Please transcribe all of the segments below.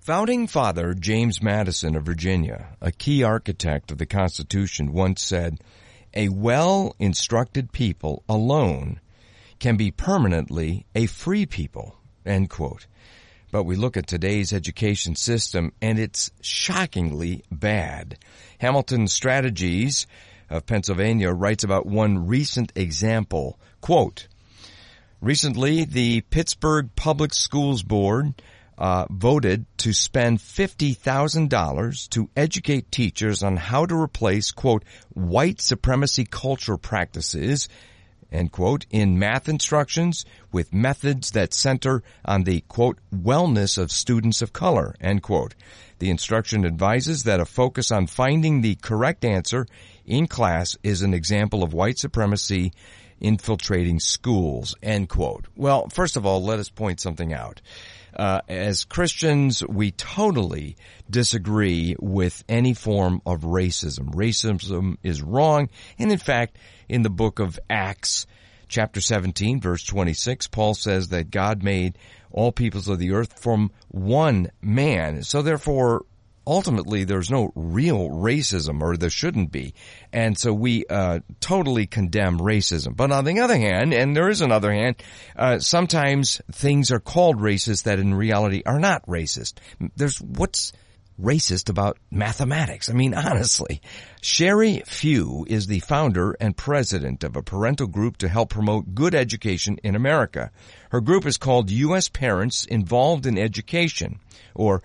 Founding Father James Madison of Virginia, a key architect of the Constitution, once said, "A well-instructed people alone can be permanently a free people," end quote. But we look at today's education system, and it's shockingly bad. Hamilton Strategies of Pennsylvania writes about one recent example. Quote, "Recently, the Pittsburgh Public Schools Board voted to spend $50,000 to educate teachers on how to replace, quote, white supremacy culture practices, end quote, in math instructions with methods that center on the, quote, wellness of students of color, end quote. The instruction advises that a focus on finding the correct answer in class is an example of white supremacy infiltrating schools," end quote. Well, first of all, let us point something out. As Christians, we totally disagree with any form of racism. Racism is wrong. And in fact, in the book of Acts, chapter 17, verse 26, Paul says that God made all peoples of the earth from one man. So therefore, ultimately, there's no real racism, or there shouldn't be. And so we totally condemn racism. But on the other hand, and there is another hand, sometimes things are called racist that in reality are not racist. What's racist about mathematics? I mean, honestly. Sherry Few is the founder and president of a parental group to help promote good education in America. Her group is called U.S. Parents Involved in Education, or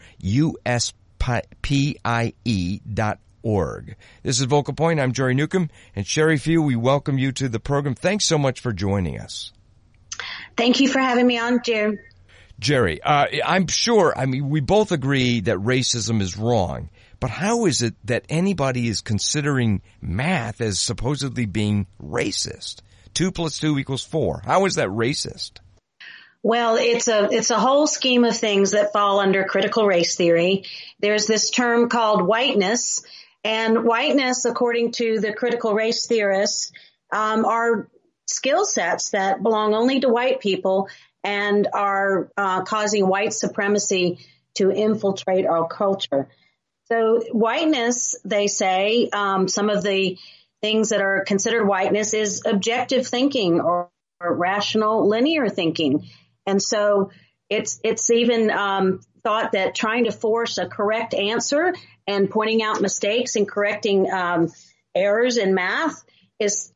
USPIE.org. This is Vocal Point. I'm Jerry Newcomb. And Sherry Few, we welcome you to the program. Thanks so much for joining us. Thank you for having me on, Jerry. Jerry, I'm sure, we both agree that racism is wrong. But how is it that anybody is considering math as supposedly being racist? 2 + 2 = 4. How is that racist? Well, it's a whole scheme of things that fall under critical race theory. There's this term called whiteness, and whiteness, according to the critical race theorists, are skill sets that belong only to white people and are causing white supremacy to infiltrate our culture. So whiteness, they say, some of the things that are considered whiteness is objective thinking or rational linear thinking. And so it's even thought that trying to force a correct answer and pointing out mistakes and correcting errors in math is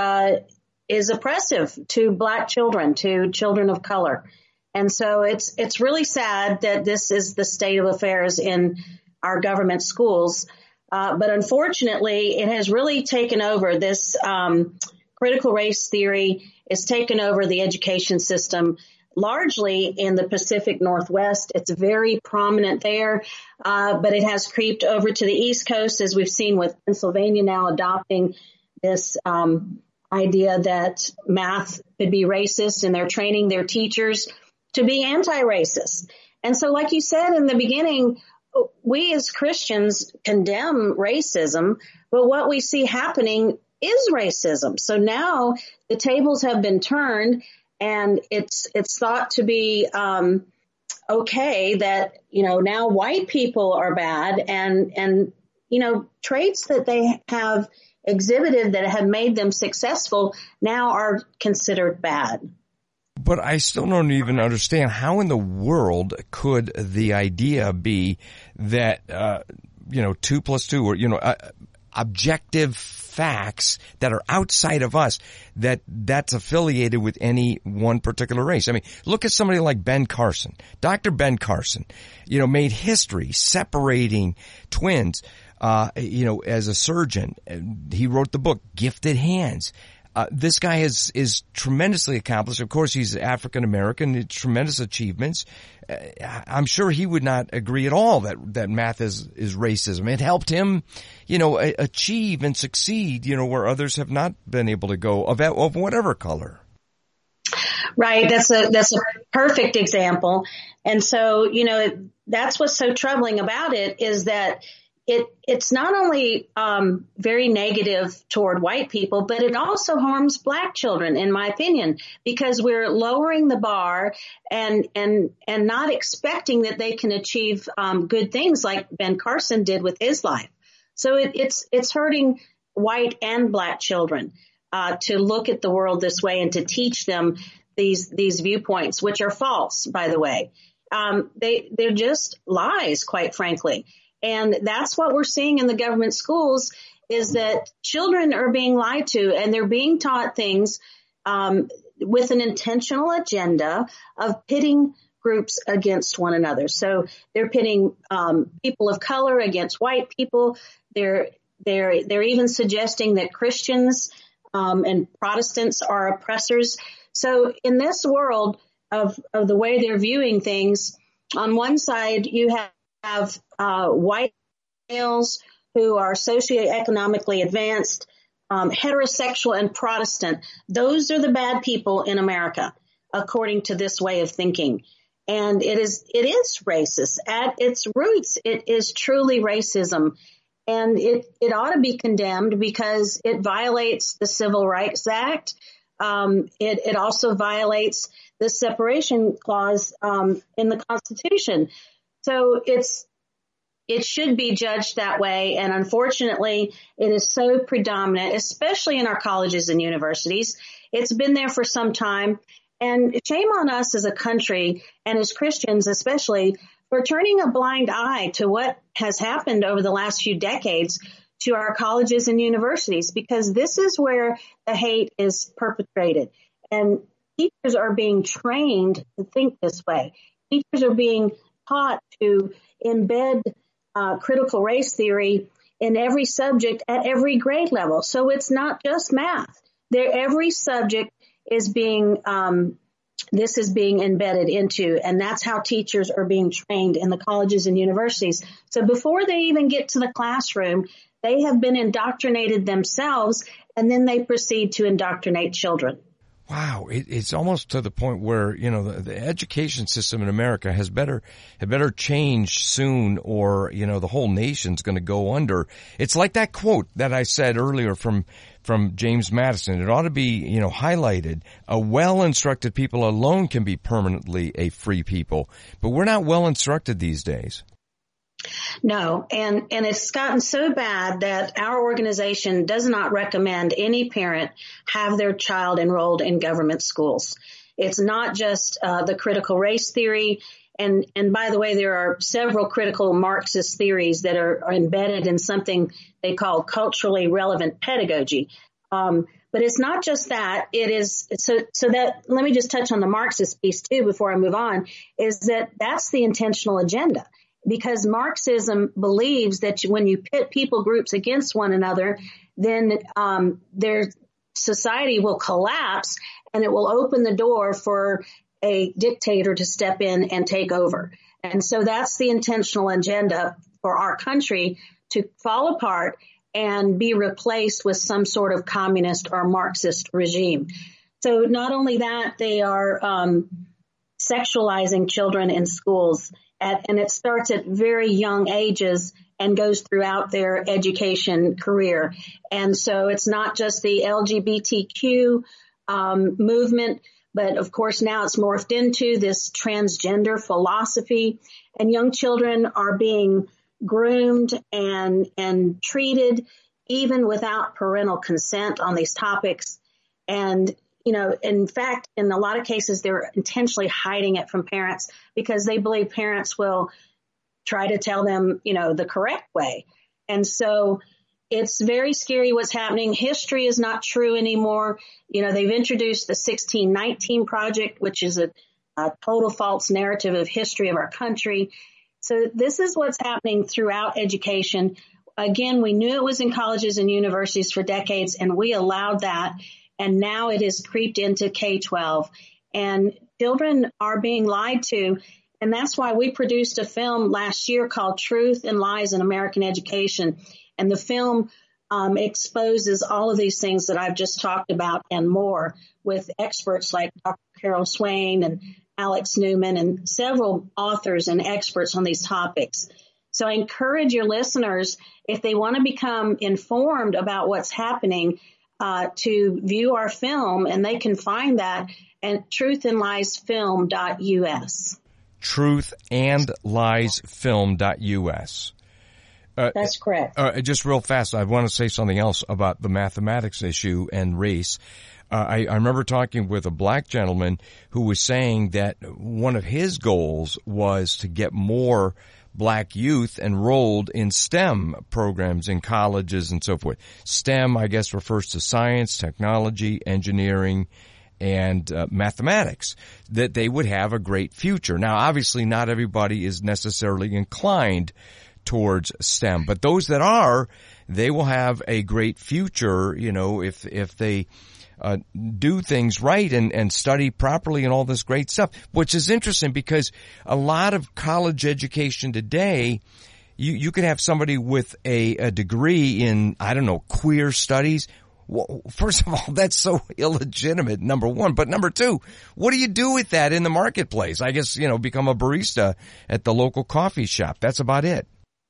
oppressive to Black children, to children of color. And so it's really sad that this is the state of affairs in our government schools. But unfortunately, it has really taken over. This critical race theory has taken over the education system, largely in the Pacific Northwest. It's very prominent there, but it has creeped over to the East Coast, as we've seen with Pennsylvania now adopting this idea that math could be racist, and they're training their teachers to be anti-racist. And so, like you said in the beginning, we as Christians condemn racism, but what we see happening is racism. So now the tables have been turned, and it's thought to be okay that, now white people are bad, and traits that they have exhibited that have made them successful now are considered bad. But I still don't even understand how in the world could the idea be that 2 + 2 or objective facts that are outside of us, that's affiliated with any one particular race. Look at somebody like Ben Carson. Dr. Ben Carson, made history separating twins, as a surgeon. He wrote the book, Gifted Hands. This guy is tremendously accomplished. Of course, he's African American, tremendous achievements. I'm sure he would not agree at all that math is racism. It helped him, achieve and succeed, where others have not been able to go of whatever color. Right. That's a perfect example. And so, that's what's so troubling about it, is that it's not only very negative toward white people, but it also harms Black children, in my opinion, because we're lowering the bar and not expecting that they can achieve good things like Ben Carson did with his life. So it's hurting white and Black children to look at the world this way and to teach them these viewpoints, which are false, by the way. They're just lies, quite frankly. And that's what we're seeing in the government schools, is that children are being lied to and they're being taught things with an intentional agenda of pitting groups against one another. So they're pitting people of color against white people. They're even suggesting that Christians and Protestants are oppressors. So in this world of the way they're viewing things, on one side you have white males who are socioeconomically advanced, heterosexual and Protestant. Those are the bad people in America, according to this way of thinking. And it is racist. At its roots, it is truly racism. And it ought to be condemned because it violates the Civil Rights Act. It also violates the separation clause in the Constitution. So it should be judged that way. And unfortunately, it is so predominant, especially in our colleges and universities. It's been there for some time. And shame on us as a country and as Christians, especially, for turning a blind eye to what has happened over the last few decades to our colleges and universities, because this is where the hate is perpetrated. And teachers are being trained to think this way. Teachers are being taught to embed critical race theory in every subject at every grade level. So it's not just math. Every subject is being this is being embedded into, and that's how teachers are being trained in the colleges and universities. So before they even get to the classroom, they have been indoctrinated themselves, and then they proceed to indoctrinate children. Wow, it's almost to the point where, the education system in America had better change soon, or, the whole nation's going to go under. It's like that quote that I said earlier from James Madison. It ought to be, highlighted. A well-instructed people alone can be permanently a free people. But we're not well-instructed these days. No, and it's gotten so bad that our organization does not recommend any parent have their child enrolled in government schools. It's not just the critical race theory. And by the way, there are several critical Marxist theories that are embedded in something they call culturally relevant pedagogy. But it's not just that. It is so that, let me just touch on the Marxist piece too before I move on, is that's the intentional agenda. Because Marxism believes that when you pit people groups against one another, then their society will collapse and it will open the door for a dictator to step in and take over. And so that's the intentional agenda for our country, to fall apart and be replaced with some sort of communist or Marxist regime. So not only that, they are sexualizing children in schools. And it starts at very young ages and goes throughout their education career. And so it's not just the LGBTQ movement, but of course now it's morphed into this transgender philosophy. And young children are being groomed and treated even without parental consent on these topics. And in fact, in a lot of cases, they're intentionally hiding it from parents because they believe parents will try to tell them, the correct way. And so it's very scary what's happening. History is not true anymore. They've introduced the 1619 Project, which is a total false narrative of history of our country. So this is what's happening throughout education. Again, we knew it was in colleges and universities for decades, and we allowed that. And now it has creeped into K-12, and children are being lied to. And that's why we produced a film last year called Truth and Lies in American Education. And the film exposes all of these things that I've just talked about and more, with experts like Dr. Carol Swain and Alex Newman and several authors and experts on these topics. So I encourage your listeners, if they want to become informed about what's happening, to view our film, and they can find that at truthandliesfilm.us. Truthandliesfilm.us. That's correct. Just real fast, I want to say something else about the mathematics issue and race. I remember talking with a black gentleman who was saying that one of his goals was to get more black youth enrolled in STEM programs in colleges and so forth. STEM, I guess, refers to science, technology, engineering, and mathematics, that they would have a great future. Now, obviously, not everybody is necessarily inclined towards STEM, but those that are, they will have a great future, you know, if they do things right and study properly and all this great stuff, which is interesting because a lot of college education today, you could have somebody with a degree in, I don't know, queer studies. Well, first of all, that's so illegitimate, number one. But number two, what do you do with that in the marketplace? I guess, you know, become a barista at the local coffee shop. That's about it.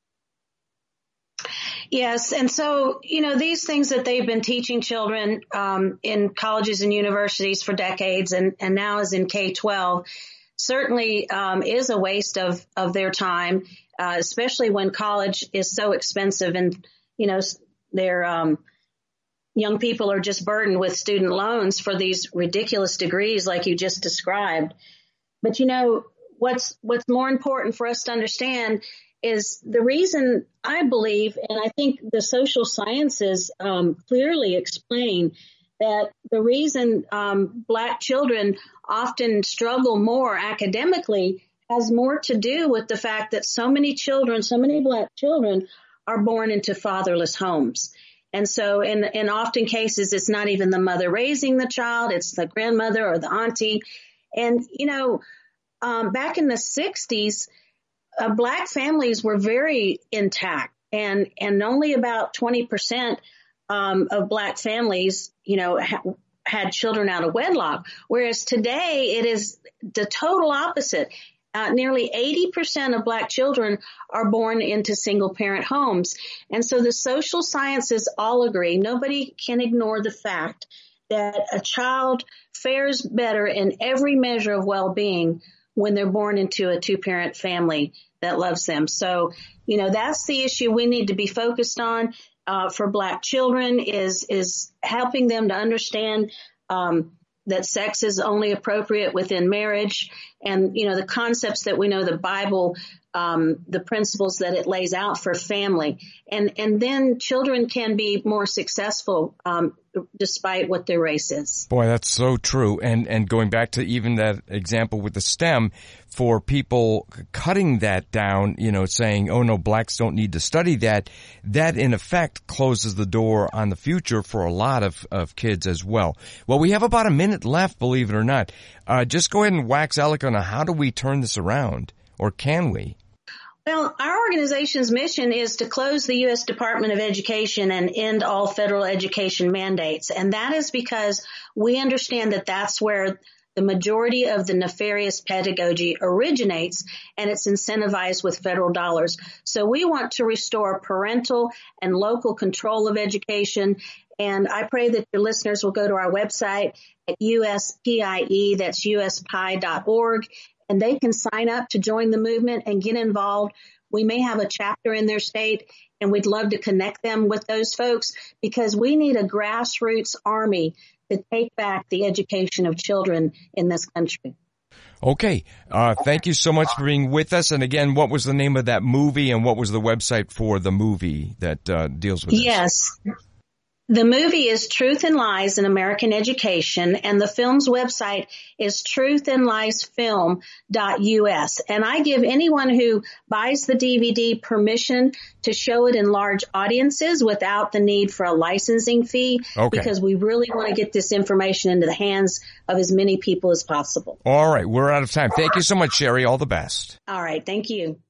Yes. And so, you know, these things that they've been teaching children in colleges and universities for decades and now is in K-12 certainly is a waste of their time, especially when college is so expensive and, you know, their young people are just burdened with student loans for these ridiculous degrees like you just described. But, you know, what's more important for us to understand is the reason I believe, and I think the social sciences clearly explain that the reason Black children often struggle more academically has more to do with the fact that so many Black children are born into fatherless homes. And so in often cases, it's not even the mother raising the child, it's the grandmother or the auntie. And, you know, back in the 60s, Black families were very intact, and only about 20% of Black families, you know, had children out of wedlock. Whereas today it is the total opposite. Nearly 80% of Black children are born into single parent homes. And so the social sciences all agree. Nobody can ignore the fact that a child fares better in every measure of well-being when they're born into a two-parent family that loves them. So, you know, that's the issue we need to be focused on for Black children is helping them to understand that sex is only appropriate within marriage, and, you know, the concepts that we know the Bible, the principles that it lays out for family. And then children can be more successful despite what their race is. Boy, that's so true. And going back to even that example with the STEM, for people cutting that down, you know, saying, oh no, Blacks don't need to study that in effect closes the door on the future for a lot of kids as well. Well, we have about a minute left, believe it or not. Just go ahead and wax eloquent on how do we turn this around, or can we? Well, our organization's mission is to close the U.S. Department of Education and end all federal education mandates. And that is because we understand that that's where the majority of the nefarious pedagogy originates, and it's incentivized with federal dollars. So we want to restore parental and local control of education. And I pray that your listeners will go to our website at USPIE, that's USPI.org, and they can sign up to join the movement and get involved. We may have a chapter in their state, and we'd love to connect them with those folks because we need a grassroots army to take back the education of children in this country. Okay. Thank you so much for being with us. And again, what was the name of that movie, and what was the website for the movie that deals with this? Yes. The movie is Truth and Lies in American Education, and the film's website is truthandliesfilm.us. And I give anyone who buys the DVD permission to show it in large audiences without the need for a licensing fee, because we really want to get this information into the hands of as many people as possible. All right. We're out of time. Thank you so much, Sherry. All the best. All right. Thank you.